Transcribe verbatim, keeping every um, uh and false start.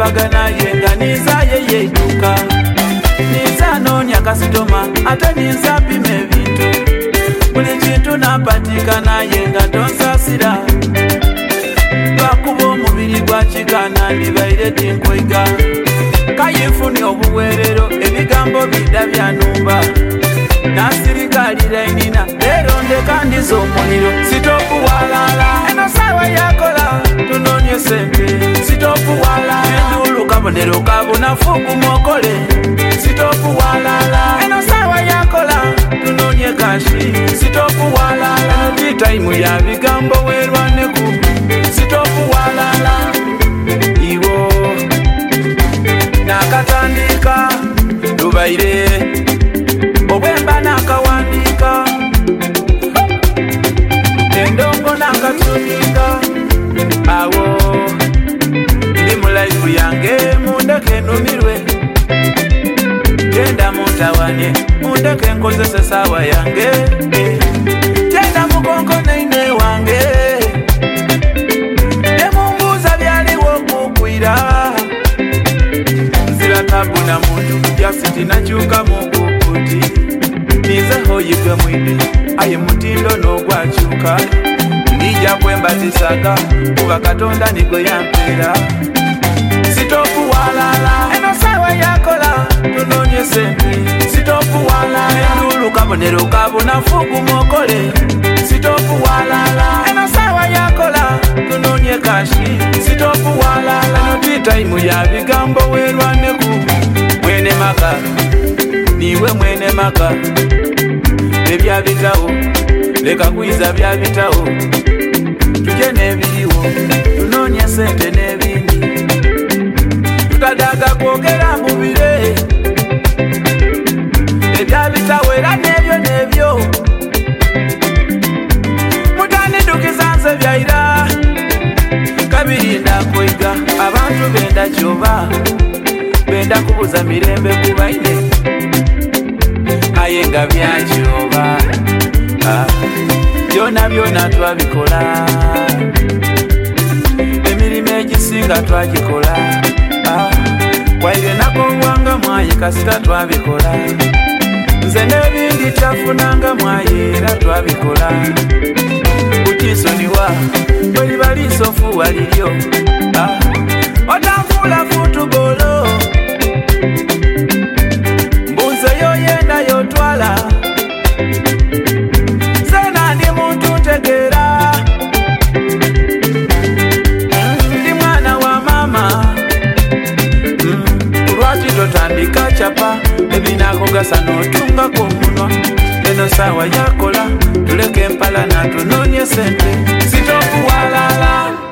yambaga naye nga niza yeye eduka niza noonya kasitoma ate niza pima ebintu buli kintu nampatika naye nga tonsasira lwakuba omubiri gwa kigana ndibaire tinkwiga kayinfuni obuweerero ebigambo bidda byanumba nasirigalira enina leero ndekandiza omuliro sitopu walala eno saawa yakola tunoonye sente sitopu walala endulu kabonero kabunafu kumokole sitopu walala eno saawa yakola tunoonye kashi sitopu walala eno titaimu ya bigambo werwaneku sitopu walala iwo nakatandika lubaire obwemba nakawandika endongo nakatunika awo ndi mu laifu yange mundeke numirwe genda muntawane mundeke nkozese saawa yange genda mugongo neine wange nemumbuuza byaliwo kukwira nzira tabuna muntu yasiti nakyuka mukukuti nize hoyigwe mwidi aye mutindo n'ogwakyuka nija kwembatisaga kuba katonda nigwe yampeera sitopu walala eno saawa yakola tunoonye sente sitopu walala endulu kabonero kabunafu kumokole sitopu walala eno saawa yakola tunoonye kashi sitopu walala eno titaimu ya bigambo werwaneku mwene maka niwe mwene maka ebyabitawo leka kwiza byabitawo tuje n'ebiriwo tunoonye sente n'ebindi tutadaga kwogera mubire ebyabitawo era n'ebyo n'ebyo mutandidukiza nze byaira kabiri ndakwiga abantu benda kyoba benda kubuza mirembe kubaine aye nga byakyoba byona byona twabikola emirimu egisinga twagikola waire nakowanga mwaye kasita twabikola nze n'ebindi tafunanga mwaye era twabikola kutinsoniwa bweliba lisofu waliryo otanfuula futubolo mbunzeyo yenda yotwala sena ndi muntu ntegeera ndi mwana wa mama lwaki totandika capa ebinakugasa n'otungako omunwa eno saawa yakola tuleke empala natunoonye sente sitopu walala